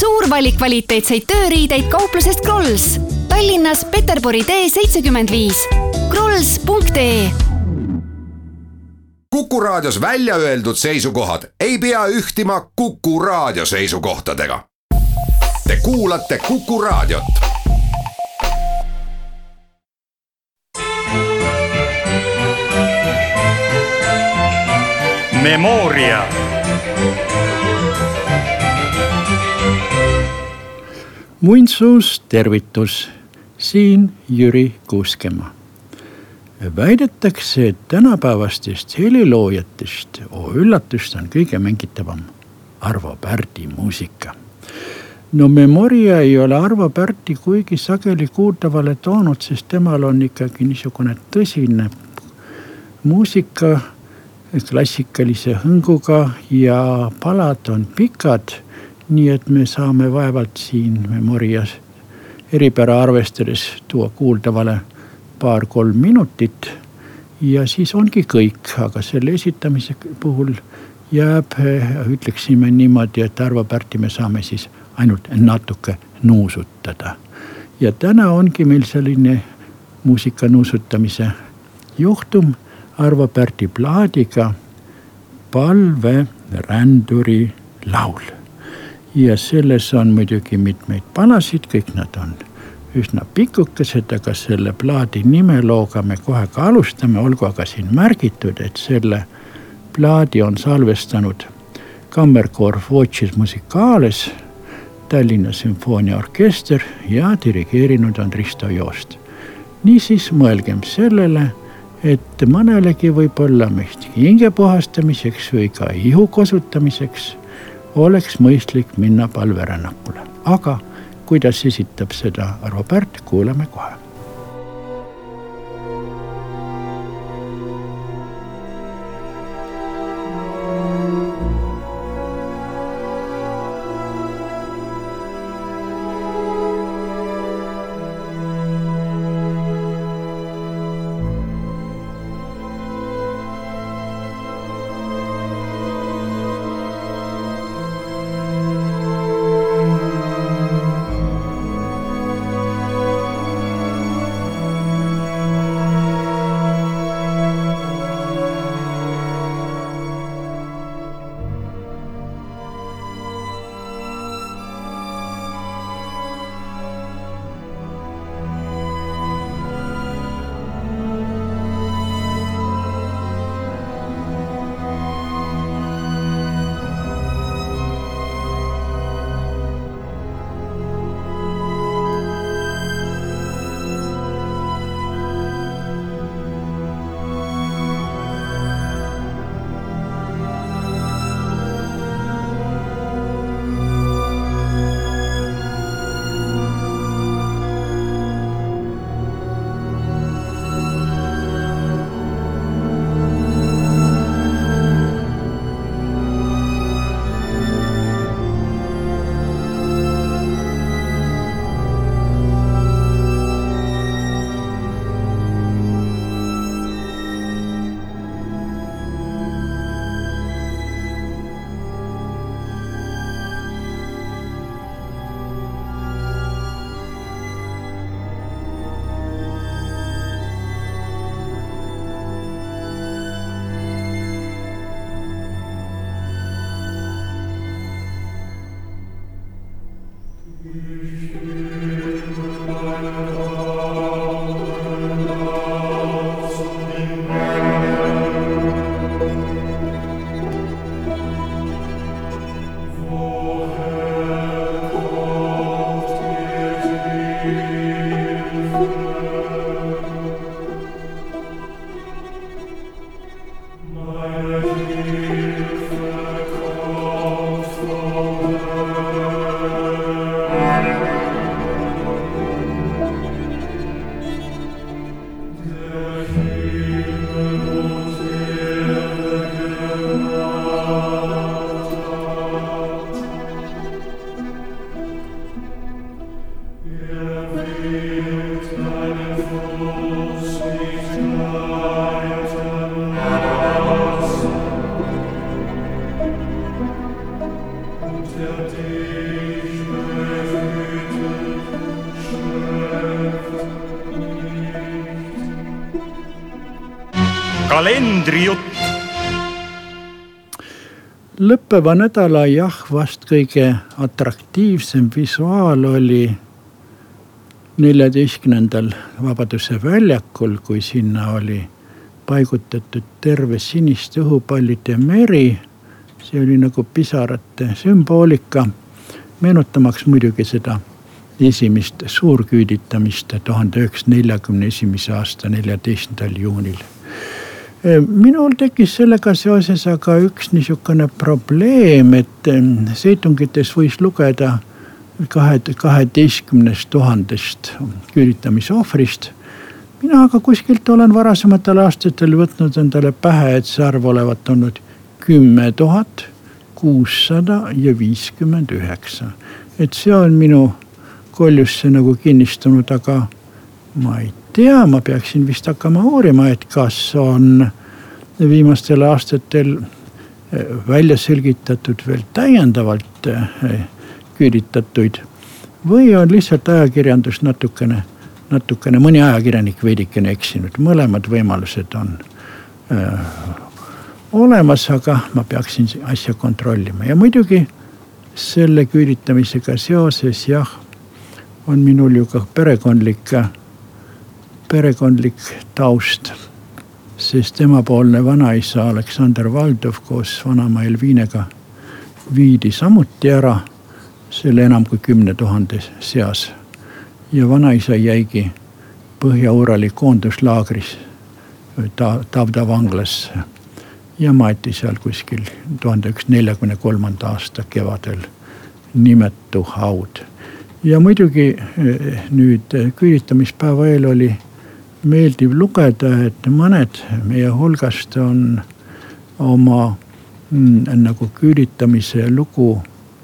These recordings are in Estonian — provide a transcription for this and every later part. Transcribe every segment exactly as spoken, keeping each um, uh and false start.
suur valik kvaliteetseid tööriideid kauplusest Krolls. Tallinnas Peterburi tee seitsekümmend viis. krolls punkt ee. Kuku Raadios välja öeldud seisukohad ei pea ühtima Kuku Raadio seisukohtadega. Te kuulate Kuku Raadiot. Memoria. Muinsuus tervitus, siin Jüri Kuuskemaa. Väidetakse, et tänapäevastest heliloojatest oh, üllatust on kõige mängitavam Arvo Pärdi muusika. No Memoria ei ole Arvo Pärdi kuigi sageli kuuldavale toonud, sest temal on ikkagi niisugune tõsine muusika klassikalise hõnguga ja palad on pikad, nii et me saame vaevalt siin Memorias eripära arvestades tuua kuuldavale paar-kolm minutit ja siis ongi kõik, aga selle esitamise puhul jääb, ütleksime niimoodi, et Arvo Pärdi me saame siis ainult natuke nuusutada. Ja täna ongi meil selline muusika nuusutamise juhtum Arvo Pärdi plaadiga Palve ränduri laul. Ja selles on muidugi mitmeid palasid, kõik nad on üsna pikukesed, aga selle plaadi nimelooga me kohe ka alustame, olgu aga siin märgitud, et selle plaadi on salvestanud Kammerkoor Voces Musicales, Tallinna Sümfooniaorkester ja dirigeerinud on Risto Joost. Niisiis mõelgem sellele, et mõnelegi võib olla meist hinge puhastamiseks või ka ihu kosutamiseks oleks mõistlik minna palverännakule. Aga kuidas esitab seda Arvo Pärt, kuuleme kohe. kalendrijutt. Lõppeva nädala jah, vast kõige atraktiivsem visuaal oli neljateistkümnendal Vabaduse väljakul, kui sinna oli paigutatud terve siniste õhupallide meri. See oli nagu pisarate sümboolika, meenutamaks muidugi seda esimest suurküüditamist tuhande üheksasaja neljakümne esimese aasta neljateistkümnendal juunil. Minul tekkis sellega seoses aga üks niisugune probleem, et seitungites võis lugeda kaheteistkümnest tuhandest küüditamisohvrist. Mina aga kuskilt olen varasematel aastatel võtnud endale pähe, et see arv olevat olnud kümme tuhat kuussada viiskümmend üheksa. Et see on minu koljusse nagu kinnistunud, aga ma ei tea, ma peaksin vist hakkama uurima, et kas on viimastel aastatel välja selgitatud veel täiendavalt küüditatuid või on lihtsalt ajakirjandus natukene, natukene mõni ajakirjanik veidikene eksinud. Mõlemad võimalused on öö, olemas, aga ma peaksin asja kontrollima. Ja muidugi selle küüditamisega seoses jah, on minul ju ka perekondlik perekondlik taust, sest emapoolne vanaisa Aleksander Valdov koos vanama Elviinega viidi samuti ära selle enam kui kümne tuhande seas. Ja vanaisa jäigi Põhja-Urali koonduslaagris Tavda vanglas ja maeti seal kuskil tuhande üheksasaja neljakümne kolmanda aasta kevadel nimetu haud. Ja muidugi nüüd küüditamispäeva eel oli meeldiv lugeda, et mõned meie hulgast on oma mm, nagu küüditamise lugu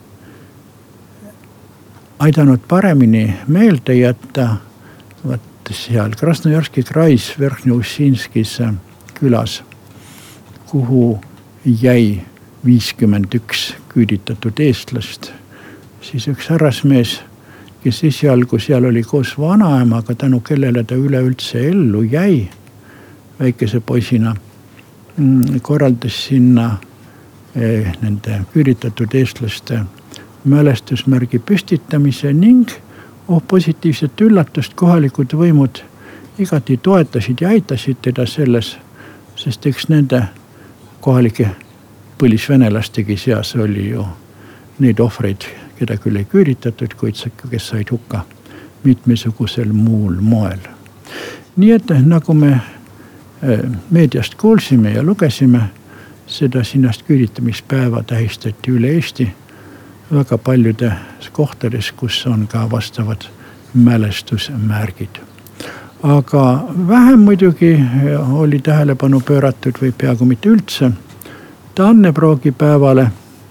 aidanud paremini meelde jätta. Vaat seal Krasnojarski krais Verhnja-Ussinskis külas, kuhu jäi viiskümmend üks küüditatud eestlast, siis üks härrasmees, kes esialgu seal oli koos vanaemaga, tänu kellele ta üleüldse ellu jäi väikese poisina, korraldas sinna nende küüditatud eestlaste mälestusmärgi püstitamise ning oh positiivset üllatust kohalikud võimud igati toetasid ja aitasid teda selles, sest eks nende kohalike põlisvenelastegi seas oli ju neid ohvreid, keda küll ei küüditatud, kuid kes said hukka mitmesugusel muul moel. Nii et nagu me meediast kuulsime ja lugesime, seda sinnast küüditamispäeva tähistati üle Eesti väga paljude kohtades, kus on ka vastavad mälestusmärgid. Aga vähem muidugi oli tähelepanu pööratud või peaaegu mitte üldse Tannebroogi päevale,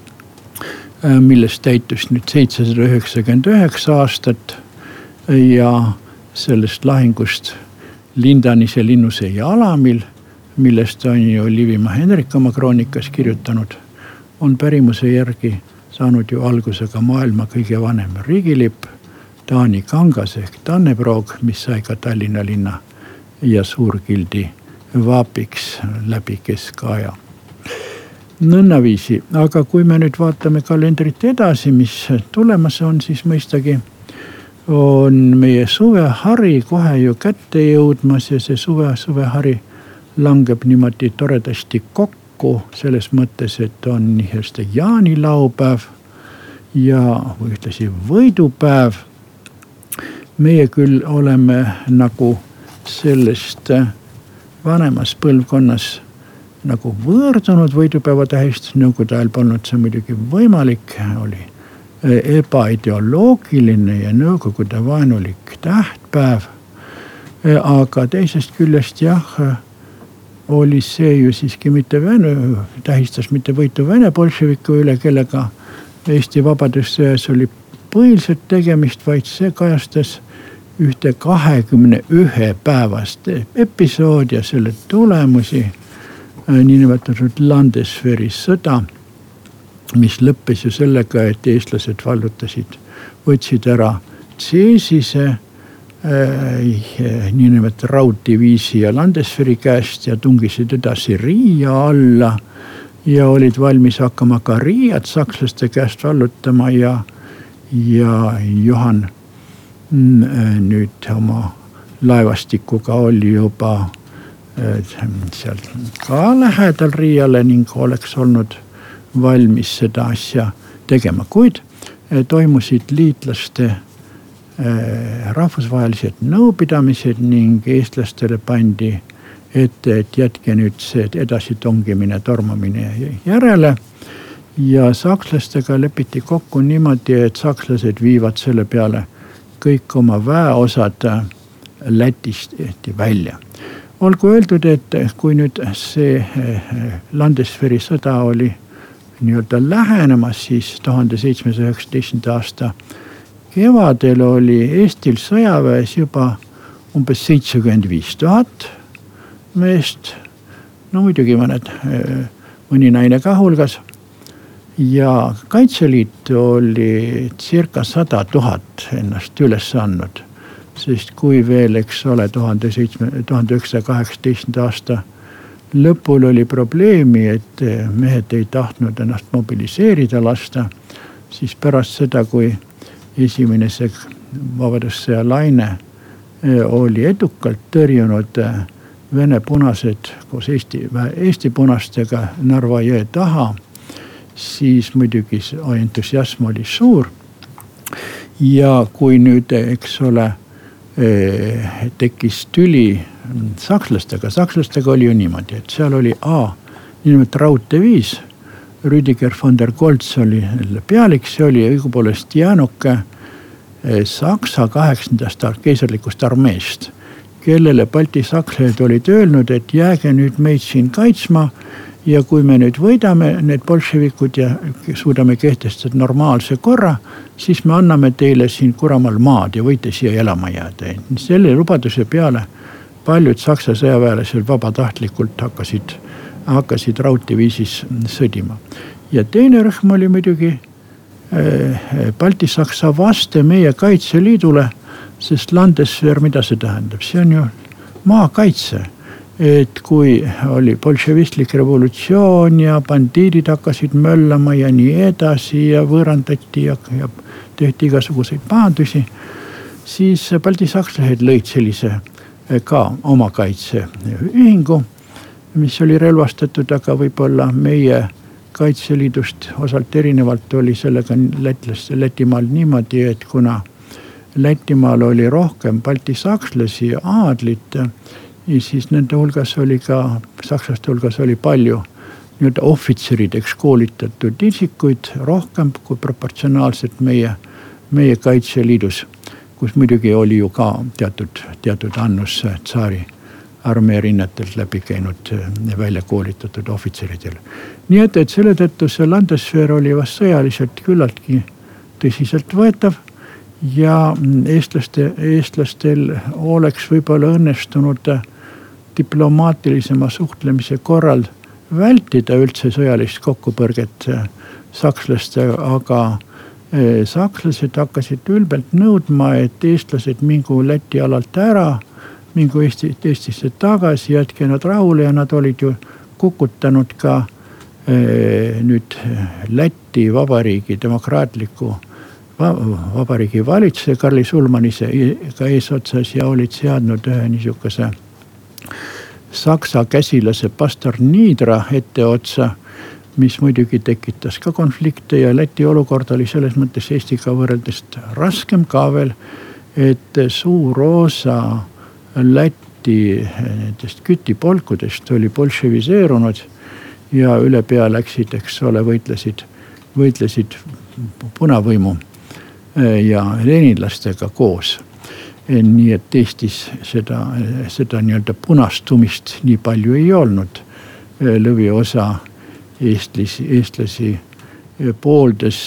millest täitus nüüd seitsesada üheksakümmend üheksa aastat ja sellest lahingust Lindanise, Linnuse ja Alamil, millest on ju Liivimaa Henrik oma kroonikas kirjutanud, on pärimuse järgi saanud ju algusega maailma kõige vanem riigilipp, Taani kangas ehk Tannebroog, mis sai ka Tallinna linna ja Suurgildi vaapiks läbi keskaja. Nõnnaviisi, aga kui me nüüd vaatame kalendrit edasi, mis tulemas on, siis mõistagi on meie suvehari kohe ju kätte jõudmas ja see suve, suvehari langeb niimoodi toredasti kokku selles mõttes, et on nii jaanilaupäev ja ühtlasi võidupäev. Meie küll oleme nagu sellest vanemas põlvkonnas nagu võõrdunud võidupäeva tähist, nõukogude ajal polnud see muidugi võimalik, oli ebaideoloogiline ja nõukogude vaenulik tähtpäev. Aga teisest küljest jah, oli see ju siiski mitte Vene, tähistas mitte võitu Vene bolševiku üle, kellega Eesti vabadussõjas oli põhiliselt tegemist, vaid see kajastas ühte kahekümne ühe päevast episood ja selle tulemusi, niinimetatud Landesveri sõda, mis lõppes ju sellega, et eestlased vallutasid, võtsid ära Ceesise, äh, niinimetatud rauddiviisi ja Landeswehri käest ja tungisid edasi Riia alla ja olid valmis hakkama ka Riiat sakslaste käest vallutama ja, ja Johan äh, nüüd oma laevastikuga oli juba seal ka lähedal Riiale ning oleks olnud valmis seda asja tegema, kuid toimusid liitlaste rahvusvahelised nõupidamised ning eestlastele pandi ette, et jätke nüüd see edasi tongimine, tormamine järele ja sakslastega lepiti kokku niimoodi, et sakslased viivad selle peale kõik oma väeosad Lätist välja. Olgu öeldud, et kui nüüd see Landeswehri sõda oli nii-öelda lähenemas, siis tuhande seitsmesaja üheksateistkümnenda aasta kevadel oli Eestil sõjaväes juba umbes seitsekümmend viis tuhat meest. No muidugi mõned, mõni naine ka hulgas. Ja Kaitseliit oli circa sada tuhat ennast üles andnud. Sest kui veel, eks ole, tuhande üheksasaja kaheksateistkümnenda aasta lõpul oli probleemi, et mehed ei tahtnud ennast mobiliseerida lasta, siis pärast seda, kui esimene see vabadussõja laine oli edukalt tõrjunud Vene punased koos Eesti, Eesti punastega Narva jõe taha, siis muidugi entusiasm oli suur. Ja kui nüüd, eks ole, tekkis tüli sakslastega. Sakslastega oli ju niimoodi, et seal oli A, nimelt raudteeviis. Rüdiger von der Goltz oli pealik, see oli õigupoolest jäänuke Saksa kaheksandast keisarlikust armeest, kellele Balti sakslased olid öelnud, et jääge nüüd meid siin kaitsma ja kui me nüüd võidame need bolševikud ja suudame kehtestada normaalse korra, siis me anname teile siin Kuramal maad ja võite siia elama jääda. Selle lubaduse peale paljud saksa sõjaväelased vabatahtlikult hakkasid, hakkasid raudteeviisis sõdima. Ja teine rühm oli muidugi Balti-Saksa vaste meie Kaitseliidule, sest Landeswehr, mida see tähendab? See on ju maakaitse. Et kui oli bolševistlik revolutsioon ja bandiidid hakkasid möllama ja nii edasi ja võõrandati ja, ja tehti igasuguseid pahandusi, siis baltisakslased lõid sellise ka oma kaitseühingu, mis oli relvastatud, aga võib-olla meie Kaitseliidust osalt erinevalt oli sellega Lätlaste, Lätimaal niimoodi, et kuna Lätimaal oli rohkem baltisakslasi ja aadlit, ja siis nende hulgas oli ka, sakslaste hulgas oli palju nii-öelda ohvitserideks koolitatud isikuid rohkem kui proportsionaalselt meie, meie Kaitseliidus, kus muidugi oli ju ka teatud, teatud annus tsaari armee rinnetelt läbi käinud välja koolitatud ohvitseridel. Nii et, et selle tõttu see Landeswehr oli vast sõjaliselt küllaltki tõsiselt võetav ja eestlaste, eestlastel oleks võib-olla õnnestunud diplomaatilisema suhtlemise korral vältida üldse sõjalist kokkupõrget sakslastega, aga sakslased hakkasid ülbelt nõudma, et eestlased mingu Läti alalt ära, mingu Eesti, Eestisse tagasi, jätke nad rahule ja nad olid ju kukutanud ka eh, nüüd Läti vabariigi demokraatliku vabariigi valitse Karli Sulmanise ka eesotsas ja olid seadnud ühe niisuguse saksa käsilase Pastor Niidra etteotsa, mis muidugi tekitas ka konflikte ja Läti olukord oli selles mõttes Eestiga võrreldes raskem ka veel, et suur osa Läti nendest kütipolkudest oli bolševiseerunud ja üle pea läksid, eks ole, võitlesid, võitlesid punavõimu ja leninlastega koos. Nii et Eestis seda, seda nii-öelda punastumist nii palju ei olnud. Lõviosa eestlasi, eestlasi pooldes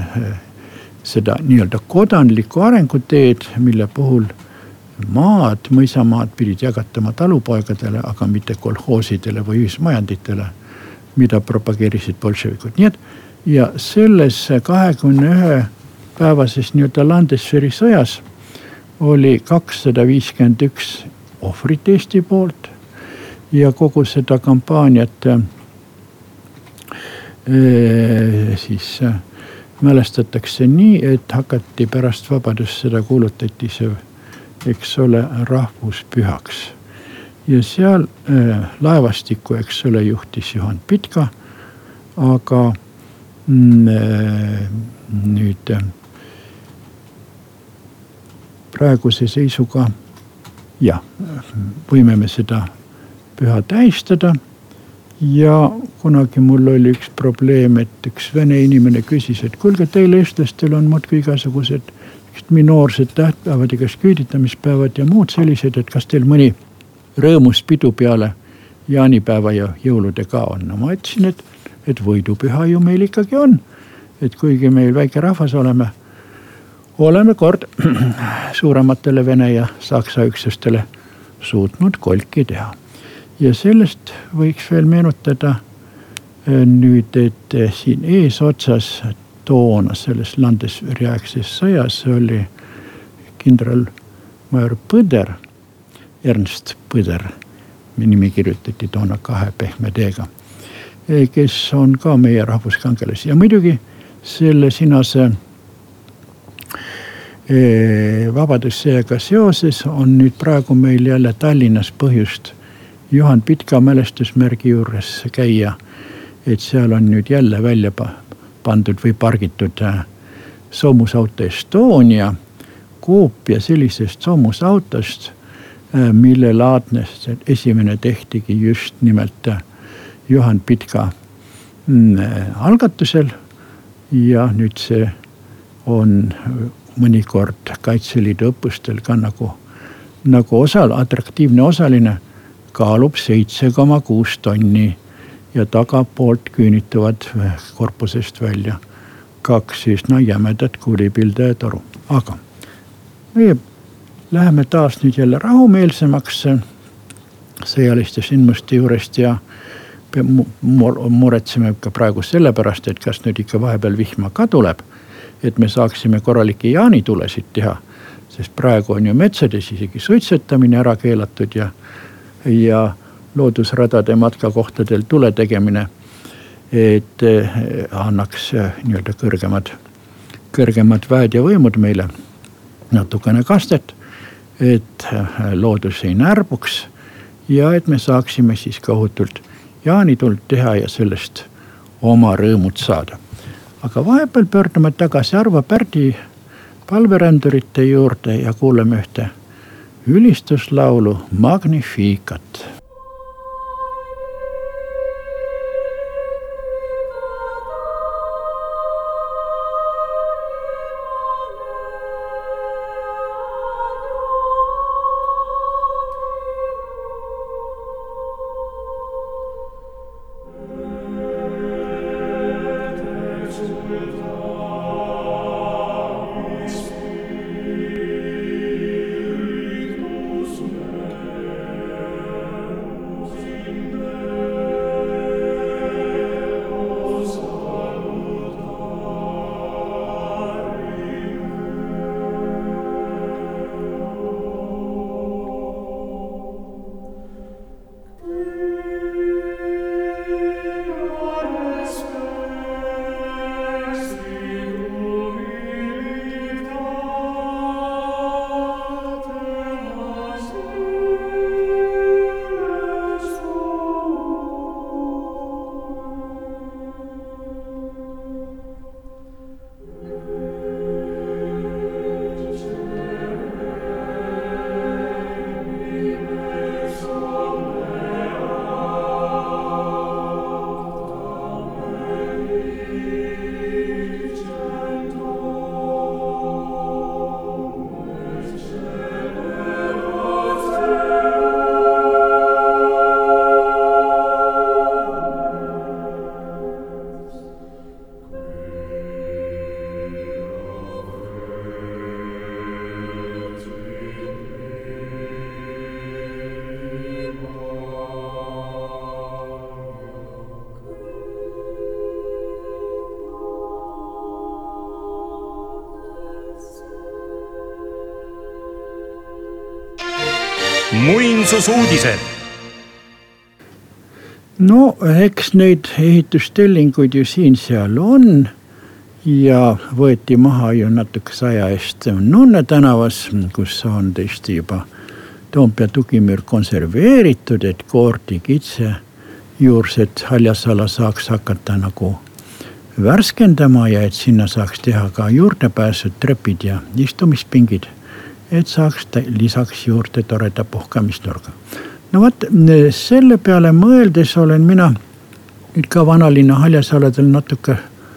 seda nii-öelda kodanlikku arenguteed, mille puhul maad, mõisamaad pidid jagatama talupoegadele, aga mitte kolhoosidele või ühismajanditele, mida propageerisid bolševikud. Nii et ja selles kahekümne ühe päevases nii-öelda Landeswehri sõjas oli kakssada viiskümmend üks ohvrit Eesti poolt ja kogu seda kampaaniat äh, siis äh, mälestatakse nii, et hakati pärast vabadust seda kuulutati see, eks ole, rahvuspühaks. Ja seal äh, laevastikku, eks ole, juhtis Juhan Pitka, aga mm, äh, nüüd äh, praeguse seisuga jah, võime me seda püha tähistada. Ja kunagi mul oli üks probleem, et üks vene inimene küsis, et kuulge, teil eestlastel on muudki igasugused minoorsed tähtpäevad ja kas küüditamispäevad ja muud sellised, et kas teil mõni rõõmus pidu peale jaanipäeva ja jõulude ka on. No ma ütlesin, et, et võidupüha ju meil ikkagi on. Et kuigi meil väike rahvas oleme, oleme kord suurematele vene ja saksa üksustele suutnud kolki teha. Ja sellest võiks veel meenutada nüüd, et siin eesotsas toona selles landesjärgses sõjas oli kindralmajor Põder, Ernst Põder, nimi kirjutati toona kahe pehme teega, kes on ka meie rahvuskangelasi. Ja muidugi selle sinase vabadussõjaga seoses on nüüd praegu meil jälle Tallinnas põhjust Juhan Pitka mälestusmärgi juures käia, et seal on nüüd jälle välja pandud või pargitud soomusauto Estonia, koopia sellisest soomusautost, mille laadnes esimene tehtigi just nimelt Juhan Pitka algatusel ja nüüd see on mõnikord Kaitseliidu õppustel ka nagu, nagu osal, atraktiivne osaline, kaalub seitse koma kuus tonni ja tagapoolt küünituvad korpusest välja kaks üsna jämedat kuulipilde ja toru. Aga meie läheme taas nüüd jälle rahumeelsemaks sõjaliste sündmuste juurest ja muretseme ka praegu sellepärast, et kas nüüd ikka vahepeal vihma ka tuleb, et me saaksime korralikke jaanitulesid teha, sest praegu on ju metsades isegi suitsetamine ära keelatud ja ja loodusradade matkakohtadel tule tegemine, et annaks nii-öelda kõrgemad, kõrgemad väed ja võimud meile natukene kastet, et loodus ei närbuks ja et me saaksime siis kohutult jaanituld teha ja sellest oma rõõmud saada. Aga vahepeal pöördume tagasi Arvo Pärdi palverändurite juurde ja kuuleme ühte ülistuslaulu Magnificat. muinsusuudised. No eks neid ehitustellinguid ju siin-seal on ja võeti maha ju natuke saja eest Nunne tänavas, kus on tõesti juba Toompea tugimüür konserveeritud, et Koorti kitse juursed Haljasala saaks hakata nagu värskendama ja et sinna saaks teha ka juurdepääsud, trepid ja istumispingid, et saaks lisaks juurde toreda puhkamisnurga. No vaat, selle peale mõeldes olen mina nüüd ka vanalinna Haljasaladel natuke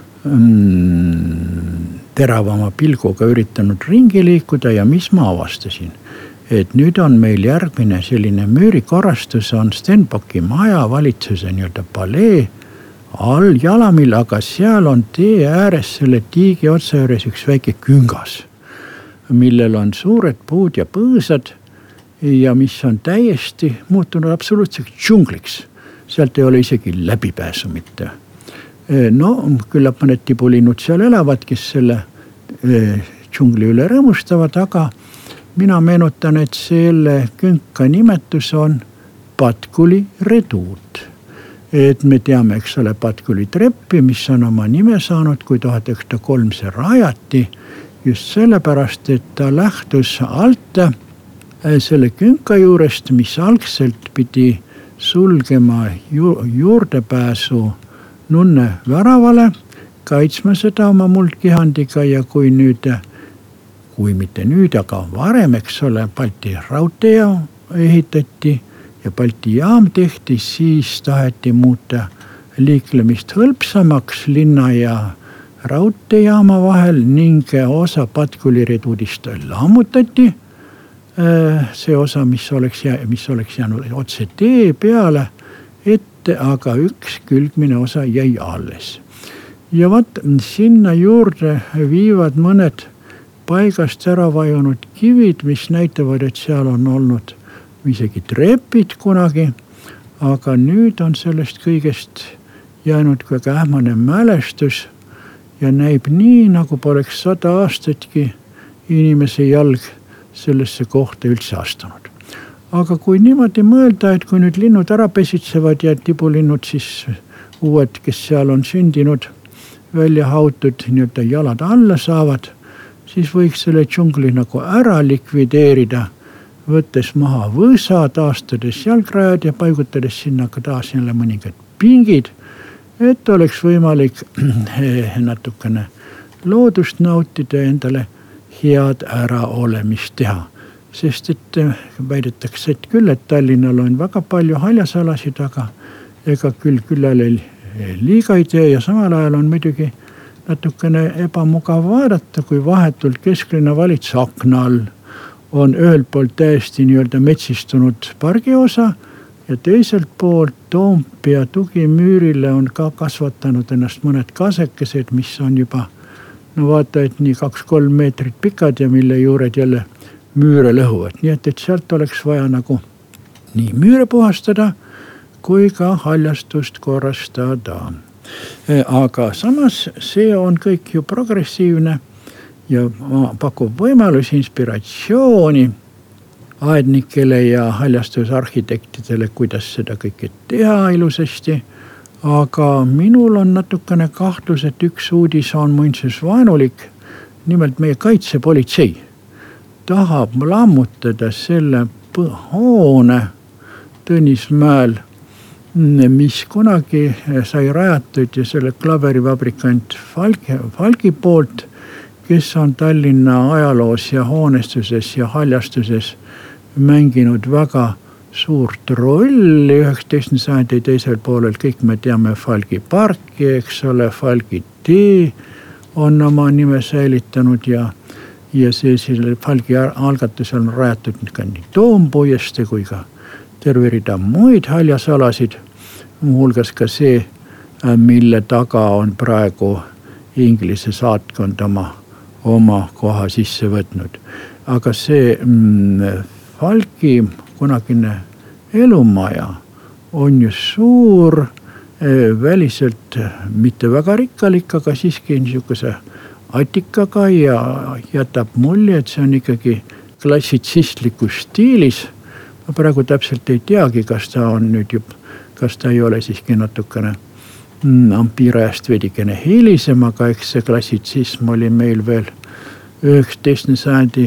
mm, teravama pilguga üritanud ringi liikuda ja mis ma avastasin, et nüüd on meil järgmine selline müürikorrastus on Stenbocki maja valitsuse nii-öelda palee all Jalamil, aga seal on tee ääres selle tiigi otsa juures üks väike küngas, millel on suured puud ja põõsad ja mis on täiesti muutunud absoluutseks džungliks. Sealt ei ole isegi läbipääsu mitte. No küllap mõned tibulinnud seal elavad, kes selle džungli üle rõõmustavad, aga mina meenutan, et selle künka nimetus on Patkuli reduut. Et me teame, eks ole, Patkuli treppi, mis on oma nime saanud, kui tuhat üheksasada kolm see rajati, just sellepärast, et ta lähtus alt selle künka juurest, mis algselt pidi sulgema ju, juurdepääsu Nunne väravale, kaitsma seda oma muldkihandiga ja kui nüüd, kui mitte nüüd, aga varem, eks ole, Balti raudtee ehitati ja Balti jaam tehti, siis taheti muuta liiklemist hõlpsamaks linna ja raudteejaama vahel ning osa Patkuli reduudist lammutati. See osa, mis oleks, jää, mis oleks jäänud otse tee peale ette, aga üks külgmine osa jäi alles. Ja vaat sinna juurde viivad mõned paigast ära vajunud kivid, mis näitavad, et seal on olnud isegi trepid kunagi, aga nüüd on sellest kõigest jäänud ka ähmane mälestus ja näib nii, nagu poleks sada aastatki inimese jalg sellesse kohta üldse astunud. Aga kui niimoodi mõelda, et kui nüüd linnud ära pesitsevad ja tibulinnud siis uued, kes seal on sündinud, välja hautud, nii-öelda jalad alla saavad, siis võiks selle džungli nagu ära likvideerida, võttes maha võsa, taastades jalgrajad ja paigutades sinna ka taas jälle mõningad pingid, et oleks võimalik natukene loodust nautida endale head äraolemist teha. Sest et väidetakse, et küll, et Tallinnal on väga palju haljasalasid, aga ega küll küllale liiga ei tee ja samal ajal on muidugi natukene ebamugav vaadata, kui vahetult kesklinna valitsuse akna all on ühelt poolt täiesti nii-öelda metsistunud pargiosa ja teiselt poolt Toompea tugimüürile on ka kasvatanud ennast mõned kasekesed, mis on juba no vaata, et nii kaks-kolm meetrit pikad ja mille juured jälle müüre lõhuvad. Nii et, et sealt oleks vaja nagu nii müüre puhastada kui ka haljastust korrastada. Aga samas see on kõik ju progressiivne ja pakub võimalusi, inspiratsiooni aednikele ja haljastusarhitektidele, kuidas seda kõike teha ilusasti. Aga minul on natukene kahtlus, et üks uudis on muinsusvaenulik, nimelt meie kaitsepolitsei tahab lammutada selle hoone Tõnismäel, mis kunagi sai rajatud ja selle klaverivabrikant Falki, Falki poolt, kes on Tallinna ajaloos ja hoonestuses ja haljastuses mänginud väga suurt rolli üheksateistkümnenda sajandi teisel poolel, kõik me teame Falgi parki, eks ole, Falgi tee on oma nime säilitanud ja, ja see selle Falgi algatusel on rajatud ka nii Toompuieste kui ka terve rida muid haljasalasid, muuhulgas ka see, mille taga on praegu Inglise saatkond oma, oma koha sisse võtnud. Aga see mm, Falgi kunagine elumaja on ju suur, väliselt mitte väga rikkalik, aga siiski niisuguse atikaga ja jätab mulje, et see on ikkagi klassitsistlikus stiilis. ma praegu täpselt ei teagi, kas ta on nüüd juba, kas ta ei ole siiski natukene ampiirajast veidikene hilisem, aga eks see klassitsism oli meil veel üheksateistkümnenda sajandi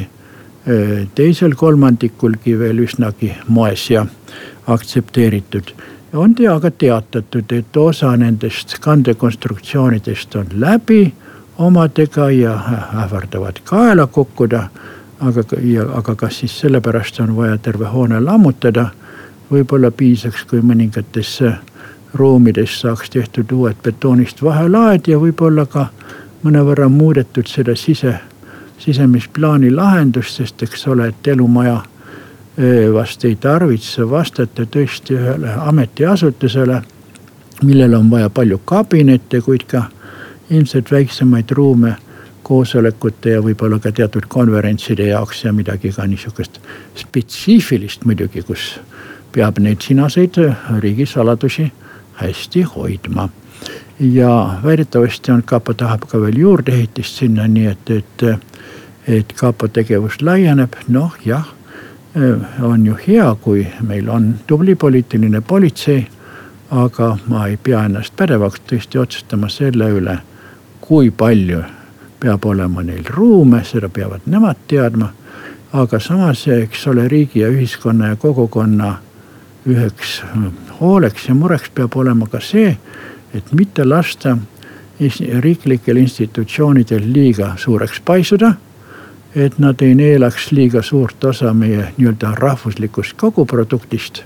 teisel kolmandikulgi veel üsnagi moes ja aktsepteeritud. On aga teatatud, et osa nendest kandekonstruktsioonidest on läbi omadega ja ähvardavad kaela kukkuda, aga, ja, aga kas siis sellepärast on vaja terve hoone lammutada, võib-olla piisaks, kui mõningatesse ruumides saaks tehtud uued betoonist vahelaed ja võib-olla ka mõnevõrra muudetud seda sise, sisemisplaani lahendust, sest eks ole, et elumaja vast ei tarvitse vastata tõesti ühele ametiasutusele, millel on vaja palju kabinette, kuid ka ilmselt väiksemaid ruume koosolekute ja võib-olla ka teatud konverentside jaoks ja midagi ka niisugust spetsiifilist muidugi, kus peab neid sinaseid riigisaladusi hästi hoidma. Ja väidetavasti on kapo tahab ka veel juurdeehitist sinna, nii et, et, et kapo tegevus laieneb, noh jah, on ju hea, kui meil on tubli poliitiline politsei, aga ma ei pea ennast pädevaks tõesti otsustama selle üle, kui palju peab olema neil ruume, seda peavad nemad teadma, aga samas, eks ole, riigi ja ühiskonna ja kogukonna üheks hooleks ja mureks peab olema ka see, et mitte lasta riiklikel institutsioonidel liiga suureks paisuda, et nad ei neelaks liiga suurt osa meie nii-öelda rahvuslikust koguproduktist,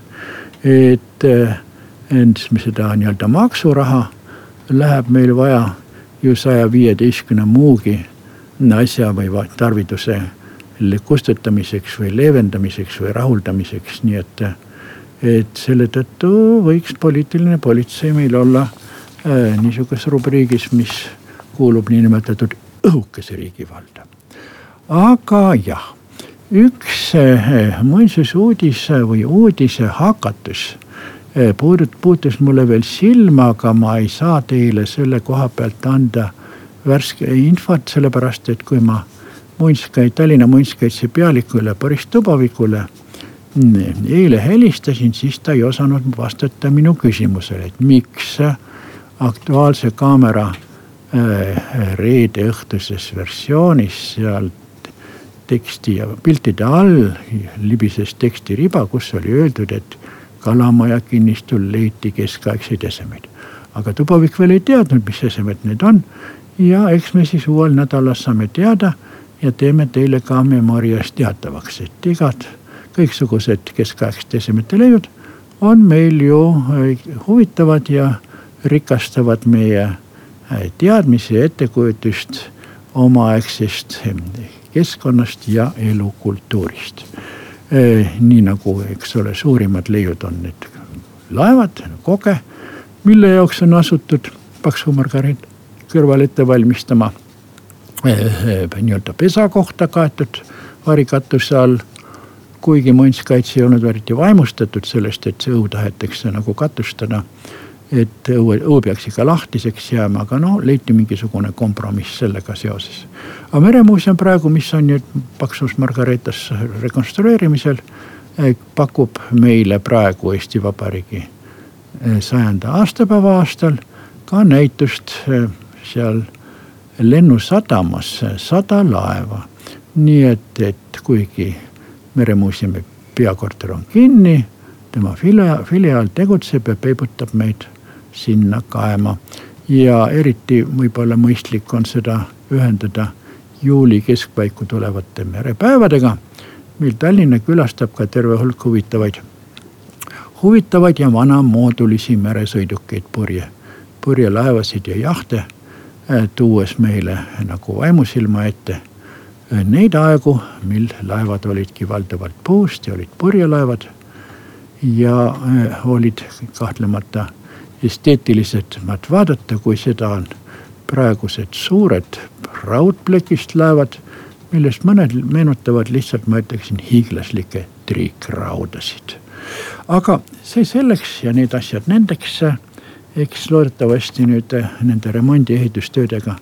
et, et seda nii-öelda maksuraha läheb meil vaja ju saja viieteistkümne muugi asja või tarviduse kustutamiseks või leevendamiseks või rahuldamiseks, nii et, et selle tõttu võiks poliitiline politsei meil olla äh, niisuguses rubriigis, mis kuulub niinimetatud õhukese riigivalda. Aga jah, üks muinsusuudis või uudise hakatus puutus mulle veel silma, aga ma ei saa teile selle koha pealt anda värske infot, sellepärast, et kui ma muinskaid, Tallinna muinskaitse pealikule Boris Dubovikule eile helistasin, siis ta ei osanud vastata minu küsimusele, et miks Aktuaalse Kaamera reede õhtuses versioonis seal teksti ja piltide all libises tekstiriba, kus oli öeldud, et Kalamaja kinnistul leiti keskaegseid esemeid. Aga Dubovik veel ei teadnud, mis esemed need on ja eks me siis uuel nädalas saame teada ja teeme teile ka Memorias teatavaks, et igad kõiksugused keskaegsed esemete leiud on meil ju huvitavad ja rikastavad meie teadmisi ja ettekujutust omaaegsest keskkonnast ja elukultuurist. Nii nagu, eks ole, suurimad leiud on need laevad, koge, mille jaoks on asutud Paksu Margareet kõrval ette valmistama nii-öelda pesa kohta kaetud varikatuse all, kuigi muinskaitse ei olnud eriti vaimustatud sellest, et see õu tahetakse nagu katustada, et õu, õu peaks ikka lahtiseks jääma, aga no leiti mingisugune kompromiss sellega seoses. Aga Meremuuseum praegu, mis on nüüd Paksus Margareetas rekonstrueerimisel, pakub meile praegu Eesti Vabariigi sajanda aastapäeva aastal ka näitust seal lennusadamas sada laeva. Nii et, et kuigi Meremuuseumi peakorter on kinni, tema filiaal tegutseb ja peibutab meid sinna kaema. Ja eriti võib-olla mõistlik on seda ühendada juuli keskpaiku tulevate merepäevadega, mil Tallinna külastab ka terve hulk huvitavaid, huvitavaid ja vanamoodulisi meresõidukeid, purje, purjelaevasid ja jahte, tuues meile nagu vaimusilma ette neid aegu, mil laevad olidki valdavalt puust ja olid purjelaevad ja olid kahtlemata esteetiliselt vaadata, kui seda on praegused suured raudplekist laevad, millest mõned meenutavad lihtsalt, ma ütleksin, hiiglaslikke triikraudasid. Aga see selleks ja need asjad nendeks, eks loodetavasti nüüd nende remondi ehitustöödega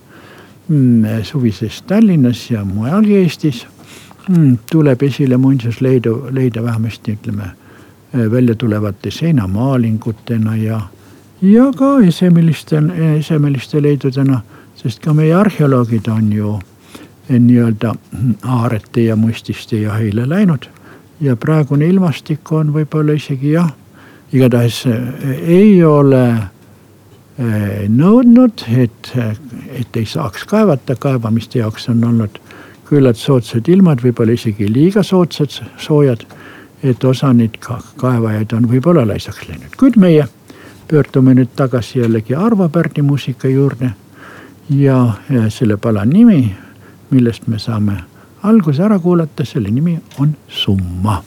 suvises Tallinnas ja mujalgi Eestis tuleb esile muinsus leida, leida vähemasti, ütleme, välja tulevate seinamaalingutena ja, ja ka esemeliste, esemeliste leidudena, sest ka meie arheoloogid on ju nii-öelda aarete ja mustiste jahile läinud ja praegune ilmastik on võib-olla isegi jah, igatahes ei ole nõudnud, et, et ei saaks kaevata, kaevamiste jaoks on olnud küllalt soodsad ilmad, võib-olla isegi liiga soodsad soojad, et osa neid kaevajaid on võib-olla laisaks läinud. Kuid meie pöördume nüüd tagasi jällegi Arvo Pärdi muusika juurde ja selle pala nimi, millest me saame alguse ära kuulata, selle nimi on Summa.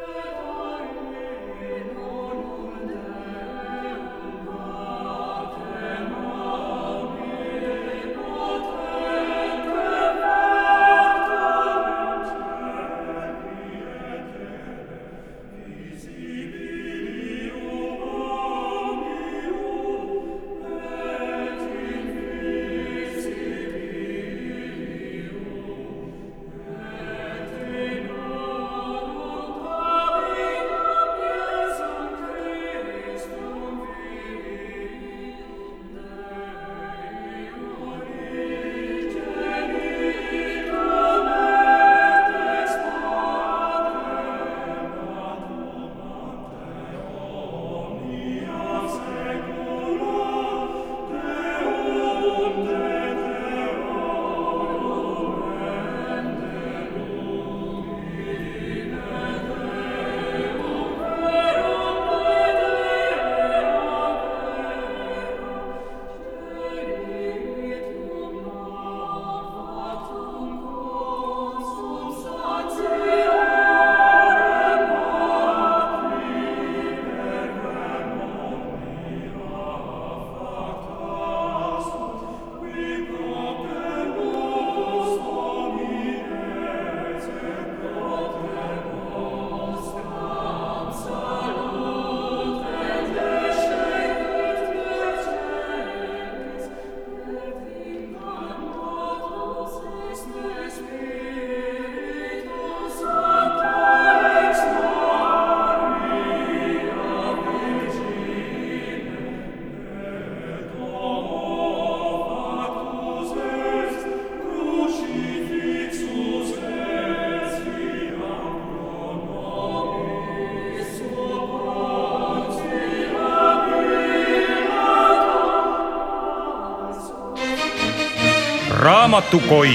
raamatukoin.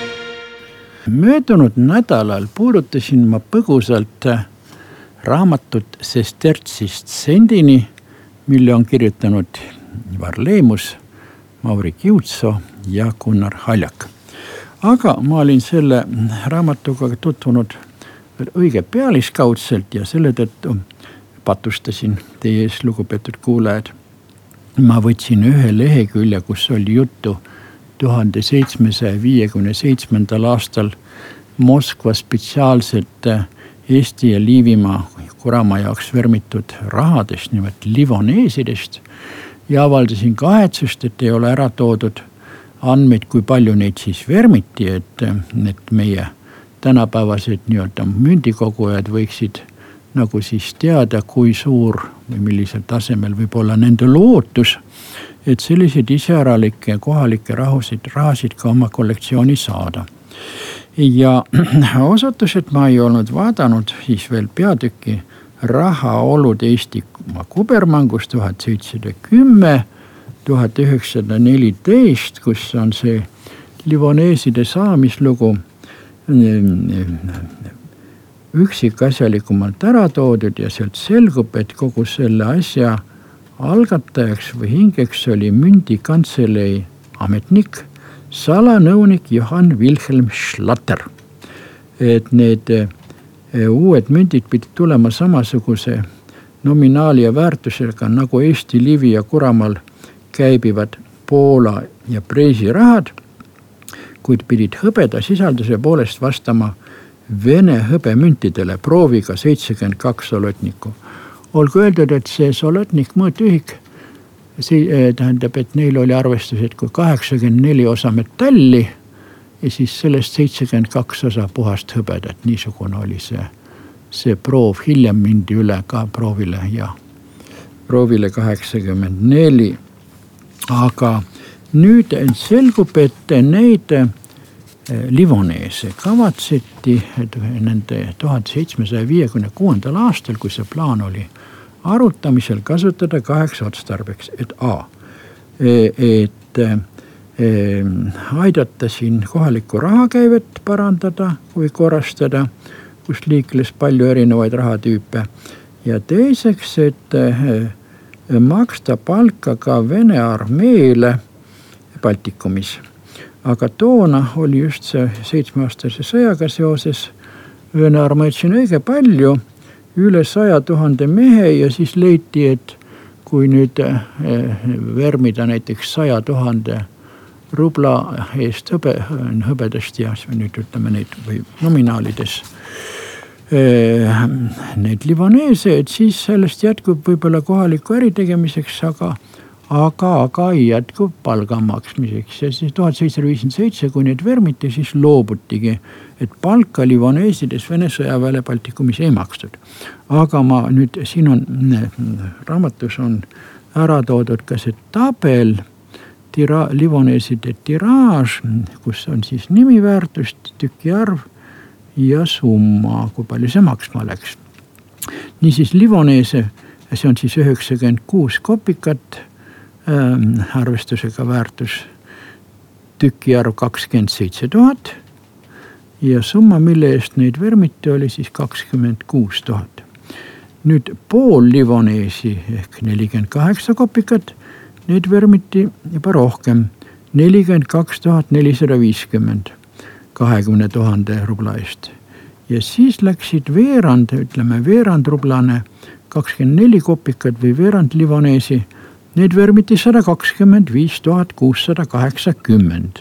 Möödunud nädalal puudutasin ma põgusalt raamatut Sestertsist sendini, mille on kirjutanud Ivar Leemus, Mauri Kiutso ja Gunnar Haljak. Aga ma olin selle raamatuga tutvunud õige pealiskaudselt ja selle tõttu patustasin teie ees, lugupeetud kuulajad. Ma võtsin ühe lehekülje, kus oli juttu tuhande seitsmesaja viiekümne seitsmendal aastal Moskva spetsiaalselt Eesti ja Liivimaa Kuramaa jaoks vermitud rahadest, nimelt livoneesidest, ja avaldasin kahetsust, et ei ole ära toodud andmeid, kui palju neid siis vermiti, et, et meie tänapäevased nii-öelda mündikogujad võiksid nagu siis teada, kui suur või millisel tasemel võib olla nende lootus, et selliseid iseäralikke kohalikke rahusid, rahasid ka oma kollektsiooni saada. Ja osutus, et ma ei olnud vaadanud siis veel peatüki rahaolud Eesti kubermangus tuhat seitsesada kümme, tuhat üheksasada neliteist, kus on see livoneeside saamislugu üksikasjalikumalt ära toodud ja sealt selgub, et kogu selle asja algatajaks või hingeks oli mündikantselei ametnik, salanõunik Johann Wilhelm Schlatter. Et need uued mündid pidid tulema samasuguse nominaali ja väärtusega nagu Eesti, Liivi ja Kuramaal käibivad Poola ja Preisi rahad, kuid pidid hõbeda sisalduse poolest vastama Vene hõbemüntidele prooviga seitsekümmend kaks solotnikku. Olgu öeldud, et see solotnik mõõtühik tähendab, et neil oli arvestus, et kui kaheksakümmend neli osa metalli ja siis sellest seitsekümmend kaks osa puhast hõbedat, niisugune oli see see proov hiljem mindi üle ka proovile ja proovile kaheksakümmend neli. Aga nüüd selgub, et neid livoneese kavatseti nende tuhat seitsmesaja viiekümne kuuendal aastal, kui see plaan oli arutamisel, kasutada kaheks otstarbeks, et A, et aidata siin kohalikku rahakäivet parandada või korrastada, kus liikles palju erinevaid rahatüüpe. Ja teiseks, et maksta palka ka Vene armeele Baltikumis. Aga toona oli just see seitsmeaastase sõjaga seoses Vene armeed siin õige palju, üle saja tuhande mehe ja siis leiti, et kui nüüd vermida näiteks saja tuhande rubla eest hõbe, hõbedast ja nüüd ütleme neid või nominaalides neid livoneese, et siis sellest jätkub võib-olla kohaliku äri tegemiseks, aga, aga, aga ei jätkub palga maksmiseks. Ja siis tuhat seitsesada viiskümmend seitse, kui need vermiti, siis loobutigi, et palka livoneesides Vene sõjaväele Baltikumis ei makstud. Aga ma nüüd, siin on, raamatus on ära toodud ka see tabel, tira, livoneeside tiraaž, kus on siis nimiväärtus, tüki arv ja summa, kui palju see maksma läks. Niisiis livoneese, see on siis üheksakümmend kuus kopikat, ähm, arvestusega väärtus, tüki arv kakskümmend seitse tuhat ja summa, mille eest neid vermiti, oli siis kakskümmend kuus tuhat. Nüüd pool livoneesi ehk nelikümmend kaheksa kopikat, need vermiti juba rohkem, nelikümmend kaks tuhat nelisada viiskümmend. kahekümne tuhande rubla eest. Ja siis läksid veerand, ütleme veerand rublane, kakskümmend neli kopikat või veerand livoneesi, need vermiti sada kakskümmend viis tuhat kuussada kaheksakümmend.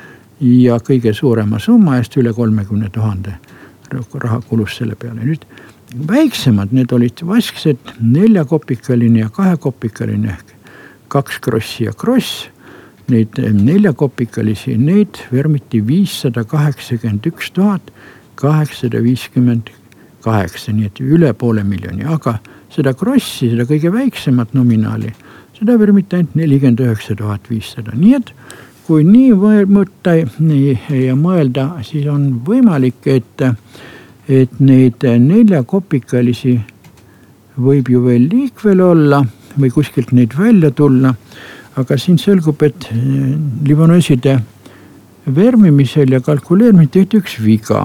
Ja kõige suurema summa eest üle kolmekümne tuhande raha kulus selle peale. Nüüd väiksemad, need olid vasksed, neljakopikaline ja kahekopikaline ehk kaks krossi ja kross. Neid neljakopikalisi, neid vermiti viissada kaheksakümmend üks tuhat kaheksasada viiskümmend kaheksa, nii et üle poole miljoni. Aga seda krossi, seda kõige väiksemat nominaali, seda vermiti ainult nelikümmend üheksa tuhat viissada. Nii et kui nii mõõta ja mõelda, siis on võimalik, et, et neid neljakopikalisi võib ju veel liikvel olla või kuskilt neid välja tulla. Aga siin selgub, et livoneeside vermimisel ja kalkuleerimisel tehti üks viga,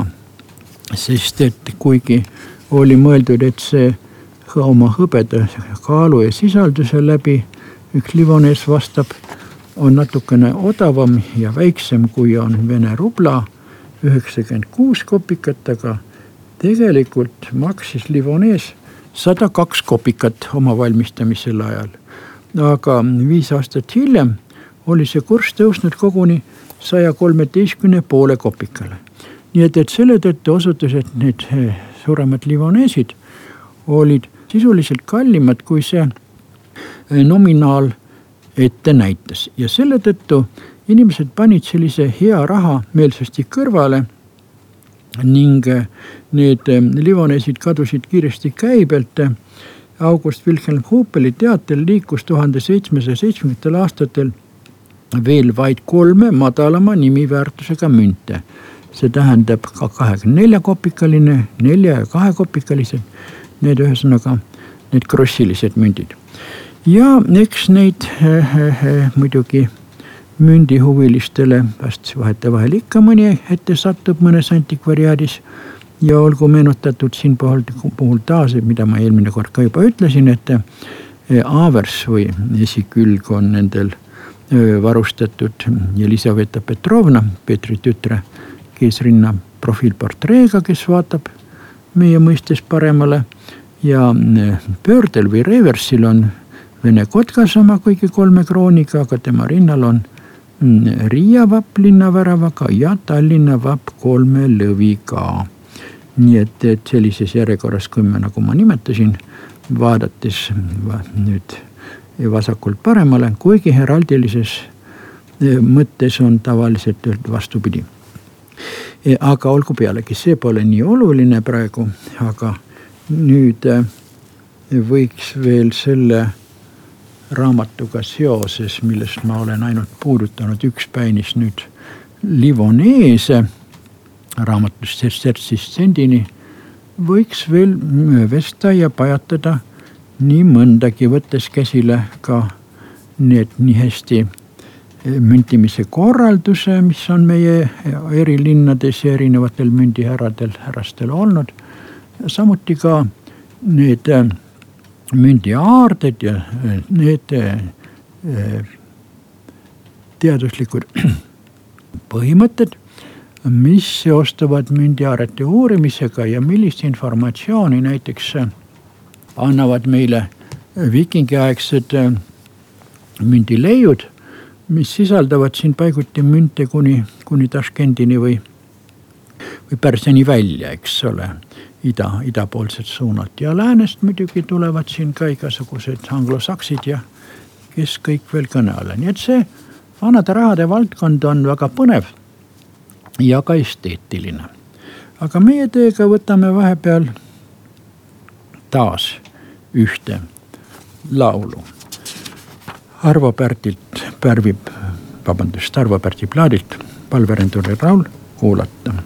sest et kuigi oli mõeldud, et see oma hõbeda kaalu ja sisalduse läbi üks livonees vastab, on natukene odavam ja väiksem, kui on Vene rubla, üheksakümmend kuus kopikat, aga tegelikult maksis livonees sada kaks kopikat oma valmistamisel ajal. Aga viis aastat hiljem oli see kurss tõusnud koguni saja kolmeteistkümne poole kopikale. Nii et, et selle tõttu osutus, et need suuremad livoneesid olid sisuliselt kallimad, kui see nominaal ette näitas. Ja selle tõttu inimesed panid sellise hea raha meelsasti kõrvale ning need livoneesid kadusid kiiresti käibelt. August Wilhelm Huppeli teatel liikus tuhande seitsmesaja seitsmekümnendatel aastatel veel vaid kolme madalama nimiväärtusega münte. See tähendab ka kahekümne nelja kopikaline, nelja ja kahe kopikalised, need ühesõnaga need krossilised mündid. Ja eks neid äh, äh, muidugi mündihuvilistele vast vahete vahel ikka mõni ette satub mõnes antikvariaadis. Ja olgu meenutatud siin puhul taas, mida ma eelmine kord ka juba ütlesin, et aavers või esikülg on nendel varustatud Jelisaveta Petrovna, Petri tütre, keesrinna profiilportreega, kes vaatab meie mõistes paremale ja pöördel või reversil on Vene kotkas oma kõigi kolme krooniga, aga tema rinnal on Riia vapp linnaväravaga ja Tallinna vapp kolme lõviga. Nii et, et sellises järjekorras, kui me, nagu ma nimetasin, vaadates nüüd vasakult paremale, kuigi heraldilises mõttes on tavaliselt vastupidi. Aga olgu pealegi, see pole nii oluline praegu, aga nüüd võiks veel selle raamatuga seoses, millest ma olen ainult puudutanud ükspainis nüüd Livoneese raamatust Sertsist sendini, võiks veel vesta ja pajatada nii mõndagi, võttes käsile ka need nii hästi müntimise korralduse, mis on meie eri linnades ja erinevatel mündihärradel härrastel olnud. Samuti ka need mündiaarded ja need teaduslikud põhimõtted, mis seostavad mündiaarete uurimisega ja millist informatsiooni näiteks annavad meile viikingiaegsed mündileiud, mis sisaldavad siin paiguti münte kuni, kuni Taškendini või, või Pärseni välja, eks ole, ida, idapoolsed suunad. Ja läänest muidugi tulevad siin ka igasugused anglosaksid ja kes kõik veel kõne alla. Nii et see vanade rahade valdkond on väga põnev ja ka esteetiline. Aga meie teiega võtame vahepeal taas ühte laulu. Arvo Pärdilt pärvib, vabandust, Arvo Pärdi plaadilt Palverenduri laul kuulata.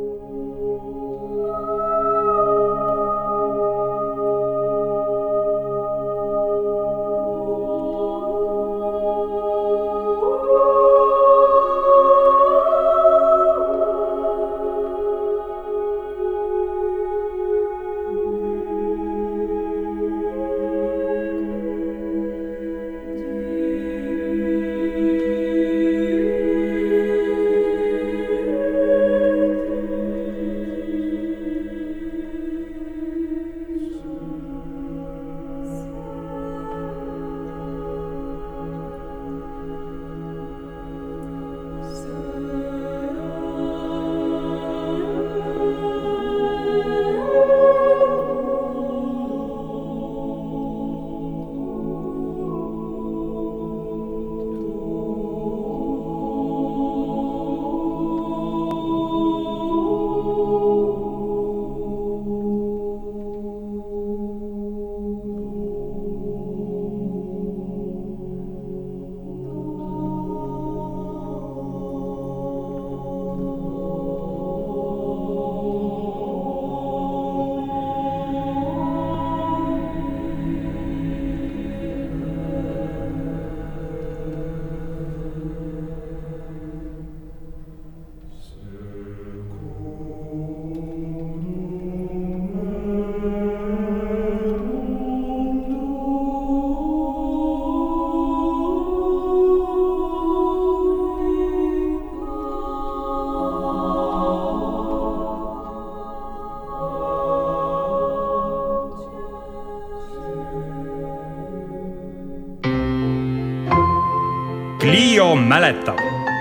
Clio mäletab.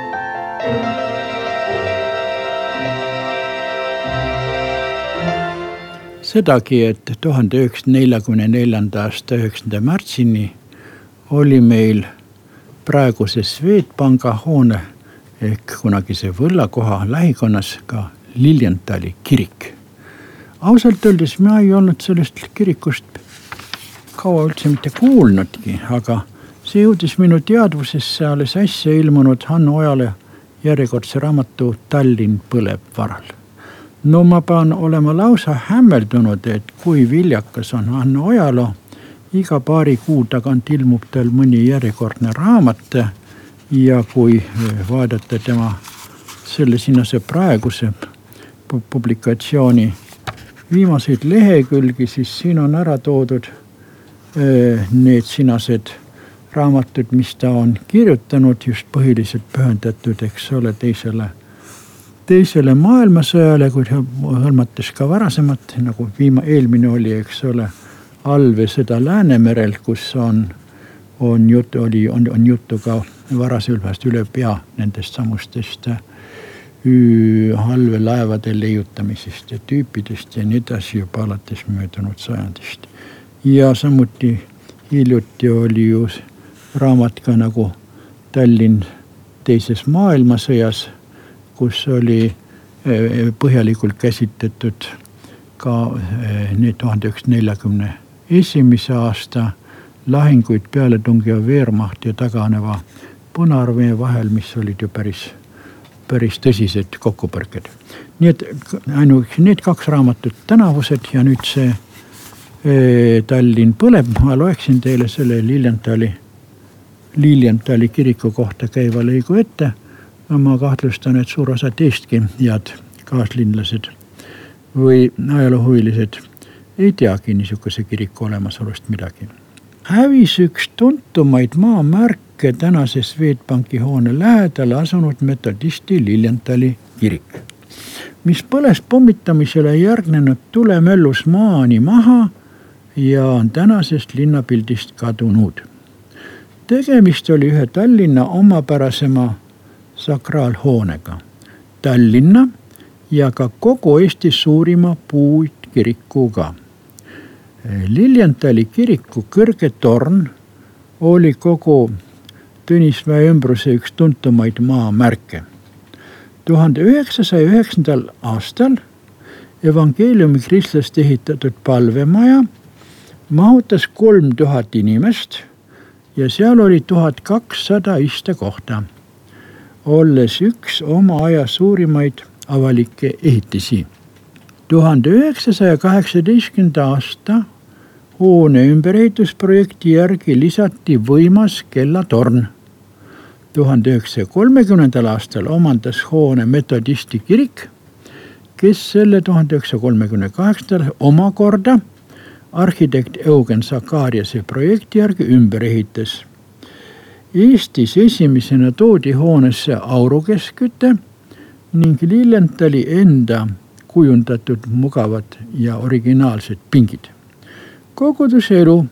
Sedagi, et tuhande üheksasaja neljakümne neljanda aasta üheksanda märtsini oli meil praeguse Swedbanka hoone ehk kunagise võllakoha lähikonnas ka Lilienthali kirik. Ausalt öeldes ma ei olnud sellest kirikust kaua üldse mitte kuulnudki, aga see jõudis minu teadvusesse alles äsja ilmunud Hanno Ojale järjekordse raamatu Tallinn põleb varal. No ma pean olema lausa hämmeldunud, et kui viljakas on Hanno Ojalo. Iga paari kuu tagant ilmub tal mõni järjekordne raamat ja kui vaadata tema selle sinnase praeguse publikatsiooni viimaseid lehekülgi, siis siin on ära toodud need sinased raamatud, mis ta on kirjutanud, just põhiliselt pühendatud, eks ole, teisele, teisele maailmasõjale, kuid hõlmates ka varasemat, nagu viima, eelmine oli, eks ole, allveesõda Läänemerel, kus on, on, juttu, oli, on, on juttu ka varasõlvast üle pea nendest samustest allveelaevade leiutamisest ja tüüpidest ja nii edasi juba alates möödunud sajandist. Ja samuti hiljuti oli ju raamat ka nagu Tallinn teises maailmasõjas, kus oli põhjalikult käsitletud ka need tuhande üheksasaja neljakümne esimese aasta lahinguid pealetungiva Wehrmacht ja taganeva Punaarmee vahel, mis olid ju päris, päris tõsised kokkupõrked. Nii et ainuüksi need kaks raamatut tänavused ja nüüd see e, Tallinn põleb. Ma loeksin teile selle Lilienthali, Lilienthali kiriku kohta käiva lõigu ette. Ma kahtlustan, et suur osa teistki head kaaslinlased või ajaloohuvilised ei teagi niisuguse kiriku olemasolust midagi. Hävis üks tuntumaid maamärke tänase Swedbanki hoone lähedal asunud metodisti Lilienthali kirik, mis põles pommitamisele järgnenud tulemöllus maani maha ja on tänasest linnapildist kadunud. Tegemist oli ühe Tallinna omapärasema sakraalhoonega. Tallinna ja ka kogu Eesti suurima puutkirikuga. Lilienthali kiriku kõrge torn oli kogu Tõnismäe ümbruse üks tuntumaid maamärke. tuhande üheksasaja üheksandal aastal evangeeliumi kristlast ehitatud palvemaja mahutas kolm tuhat inimest ja seal oli tuhat kakssada istekohta, olles üks oma aja suurimaid avalikke ehitisi. tuhande üheksasaja kaheksateistkümnenda aasta hoone ümberehitusprojekti järgi lisati võimas kellatorn. tuhande üheksasaja kolmekümnendal aastal omandas hoone metodisti kirik, kes selle tuhande üheksasaja kolmekümne kaheksandal omakorda arhitekt Eugen Sakariase projekti järgi ümber ehitas. Eestis esimesena toodi hoonesse aurukeskküte ning Lilienthali enda kujundatud mugavad ja originaalsed pingid. Koguduse elu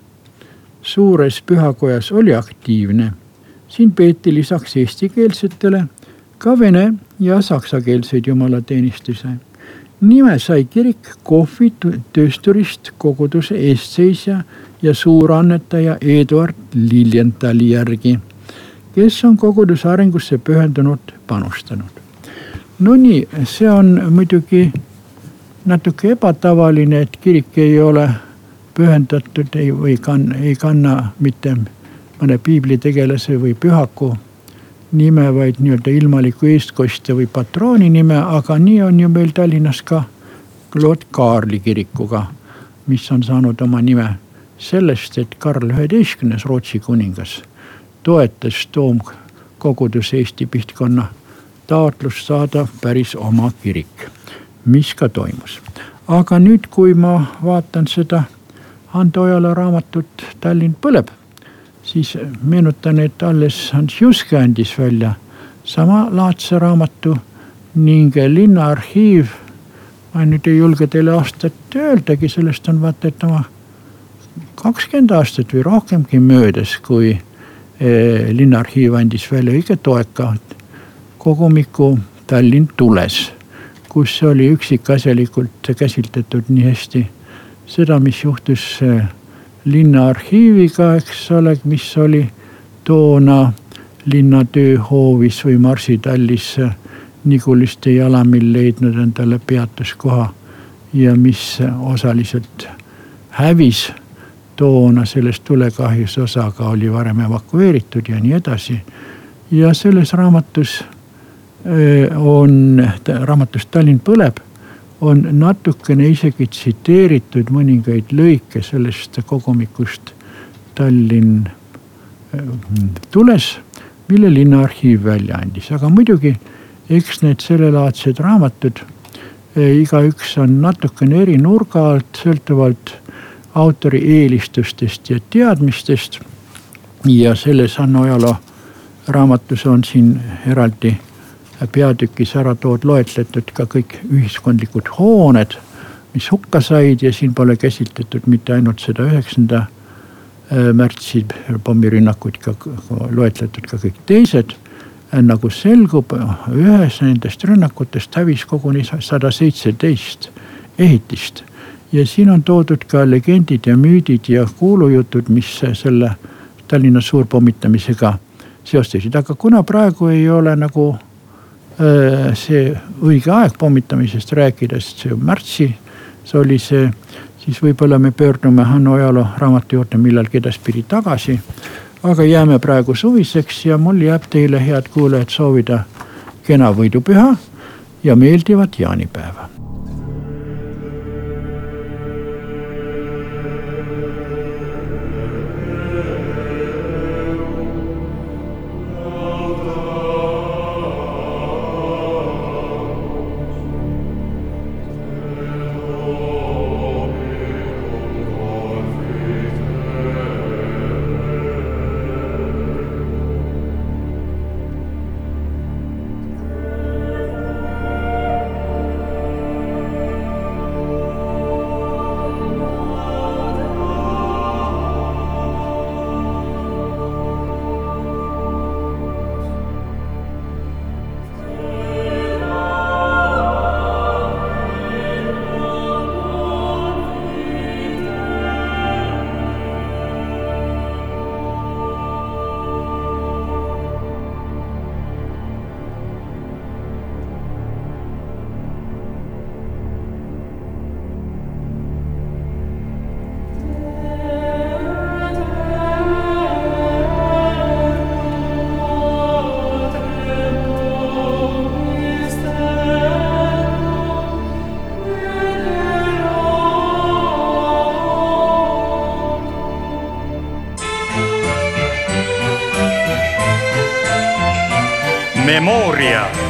suures pühakojas oli aktiivne. Siin peeti lisaks eestikeelsetele ka vene ja saksakeelseid jumalateenistuse. Nime sai kirik kohvitöösturist koguduse eestseisja ja suurannetaja Eduard Lilienthali järgi, kes on koguduse arengusse pühendunud panustanud. No nii, see on muidugi natuke ebatavaline, et kirik ei ole pühendatud ei, või kann, ei kanna mitte mõne piiblitegelase või pühaku nime, vaid nii-öelda ilmaliku eestkostja või patrooni nime, aga nii on ju meil Tallinnas ka Claude Kaarli kirikuga, mis on saanud oma nime sellest, et Karl üheteistkümnes Rootsi kuningas toetas toomkoguduse Eesti pihtkonna taotlust saada päris oma kirik, mis ka toimus. Aga nüüd, kui ma vaatan seda Hando Ojala raamatut Tallinn põleb, siis meenutan, et alles Hans Juske andis välja sama laadse raamatu ning linnaarhiiv, ma nüüd ei julge teile aastat öeldagi, sellest on vaata, et oma kakskümmend aastat või rohkemgi möödas, kui eh, linnaarhiiv andis välja õige toeka kogumiku Tallinn tules, kus oli üksikasjalikult käsitletud nii hästi seda, mis juhtus linnaarhiiviga, eks ole, mis oli toona linna tööhoovis või Marsitallis Niguliste jalamil leidnud endale peatuskoha ja mis osaliselt hävis toona sellest tulekahjus, osaga oli varem evakueeritud ja nii edasi. Ja selles raamatus on, raamatus Tallinn põleb, on natukene isegi tsiteeritud mõningaid lõike sellest kogumikust Tallinn tules, mille linnaarhiiv välja andis. Aga muidugi, eks need sellelaadsed raamatud, igaüks on natukene eri nurga alt, sõltuvalt autori eelistustest ja teadmistest. Ja selles Hanno Ojala raamatus on siin eraldi peatükis ära tood loetletud ka kõik ühiskondlikud hooned, mis hukka said ja siin pole käsitletud mitte ainult seda üheksanda märtsi pommirünnakuid, ka loetletud ka kõik teised. Nagu selgub, ühes nendest rünnakutest hävis koguni sada seitseteist ehitist. Ja siin on toodud ka legendid ja müüdid ja kuulujutud, mis selle Tallinna suurpommitamisega seostasid. Aga kuna praegu ei ole nagu see õige aeg pommitamisest rääkida, sest see märtsi see oli see, siis võib-olla me pöördume Hanno Ojalo raamatu juurde millalgi edaspidi tagasi. Aga jääme praegu suviseks ja mul jääb teile, head kuulajad, soovida kena võidupüha ja meeldivat jaanipäeva. Memoria.